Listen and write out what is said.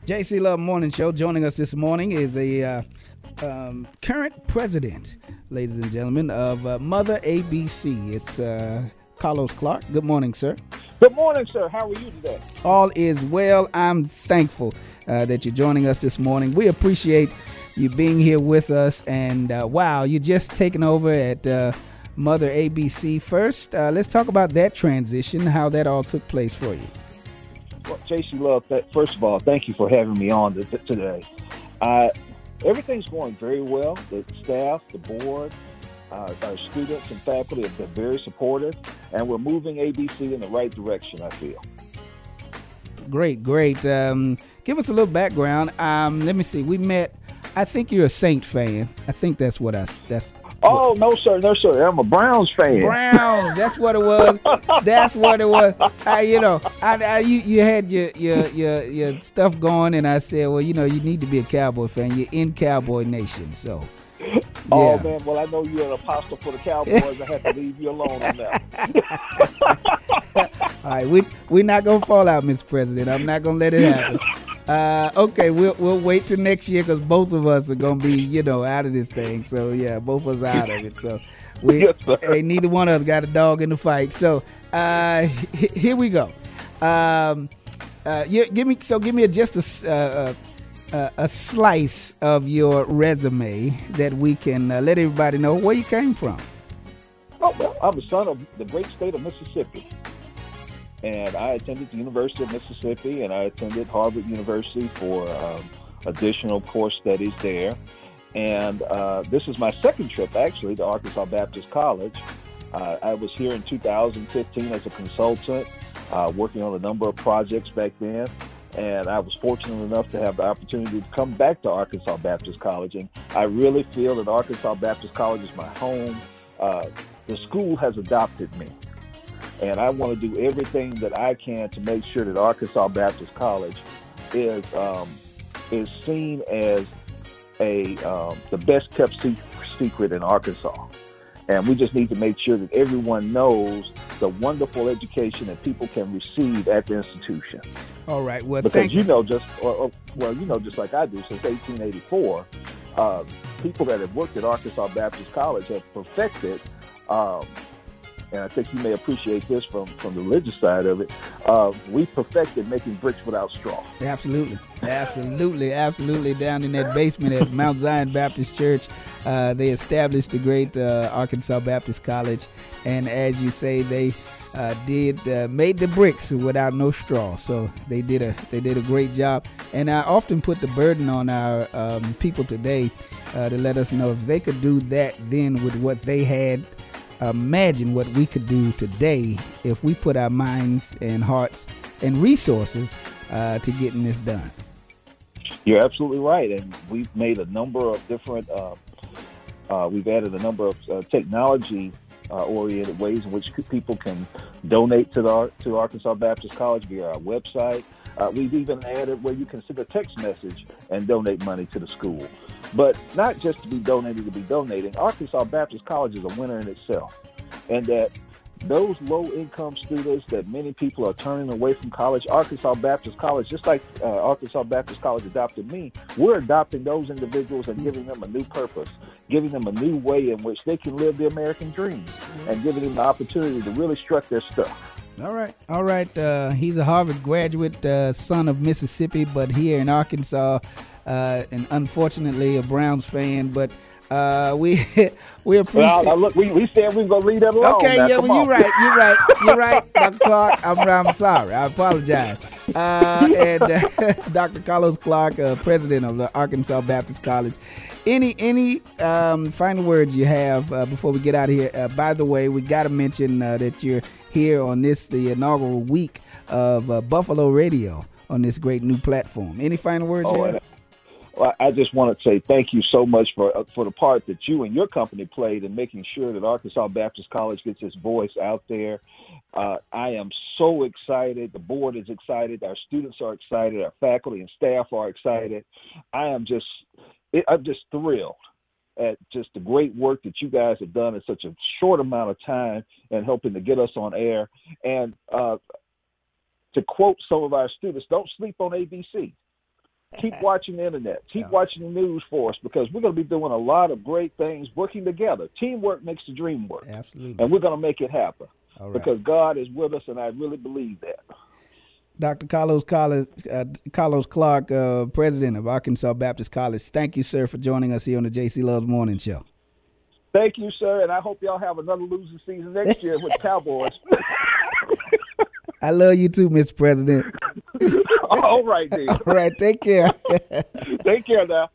JC Love Morning Show. Joining us this morning is a current president, ladies and gentlemen, of Mother ABC. It's Carlos Clark. Good morning, sir. Good morning, sir. How are you today? All is well. I'm thankful that you're joining us this morning. We appreciate you being here with us. And wow, you're just taking over at Mother ABC. First, let's talk about that transition, how that all took place for you. Well, JC Love, first of all, thank you for having me on today. Everything's going very well. The staff, the board, our students and faculty have been very supportive, and we're moving ABC in the right direction, I feel. Great. Give us a little background. Let me see. We met, I think you're a Saint fan. I think that's what Oh, no, sir. I'm a Browns fan. Browns. That's what it was. You had your stuff going, and I said, well, you need to be a Cowboy fan. You're in Cowboy Nation, so. Yeah. Oh, man. Well, I know you're an apostle for the Cowboys. I have to leave you alone on that. All right. We're not going to fall out, Mr. President. I'm not going to let it happen. Okay, we'll wait till next year because both of us are going to be, out of this thing. So, yeah, both of us are out of it. So, neither one of us got a dog in the fight. So, here we go. Give me just a slice of your resume that we can let everybody know where you came from. Oh, well, I'm the son of the great state of Mississippi. And I attended the University of Mississippi, and I attended Harvard University for additional course studies there. And this is my second trip, actually, to Arkansas Baptist College. I was here in 2015 as a consultant, working on a number of projects back then. And I was fortunate enough to have the opportunity to come back to Arkansas Baptist College. And I really feel that Arkansas Baptist College is my home. The school has adopted me. And I want to do everything that I can to make sure that Arkansas Baptist College is seen as the best kept secret in Arkansas. And we just need to make sure that everyone knows the wonderful education that people can receive at the institution. All right. Well, because just like I do, since 1884, people that have worked at Arkansas Baptist College have perfected. And I think you may appreciate this from the religious side of it. We perfected making bricks without straw. Absolutely. Down in that basement at Mount Zion Baptist Church, they established the great Arkansas Baptist College. And as you say, they made the bricks without no straw. So they did a great job. And I often put the burden on our people today to let us know if they could do that then with what they had. Imagine what we could do today if we put our minds and hearts and resources to getting this done. You're absolutely right. And we've made a number of different, we've added a number of technology oriented ways in which people can donate to Arkansas Baptist College via our website. We've even added where you can send a text message and donate money to the school. But not just to be donating. Arkansas Baptist College is a winner in itself. And that those low-income students that many people are turning away from college, Arkansas Baptist College, just like Arkansas Baptist College adopted me, we're adopting those individuals and giving them a new purpose, giving them a new way in which they can live the American dream, and giving them the opportunity to really strut their stuff. All right. He's a Harvard graduate, son of Mississippi, but here in Arkansas, and unfortunately a Browns fan. But we appreciate. Well, look, we said we were gonna leave that alone. Okay, now. yeah, well, you're right, Dr. Clark. I'm sorry. I apologize. And Dr. Carlos Clark, president of the Arkansas Baptist College. Any final words you have before we get out of here? By the way, we got to mention that you're here on the inaugural week of Buffalo Radio on this great new platform. Any final words you have? Well, I just want to say thank you so much for the part that you and your company played in making sure that Arkansas Baptist College gets its voice out there. I am so excited. The board is excited. Our students are excited. Our faculty and staff are excited. I'm just thrilled at just the great work that you guys have done in such a short amount of time and helping to get us on air. And to quote some of our students, don't sleep on ABC. Keep watching the internet. Keep watching the news for us, because we're going to be doing a lot of great things working together. Teamwork makes the dream work. Absolutely. And we're going to make it happen. All right. Because God is with us, and I really believe that. Dr. Carlos Clark, president of Arkansas Baptist College, thank you, sir, for joining us here on the JC Loves Morning Show. Thank you, sir, and I hope y'all have another losing season next year with Cowboys. I love you too, Mr. President. All right, then. All right, take care. Take care now.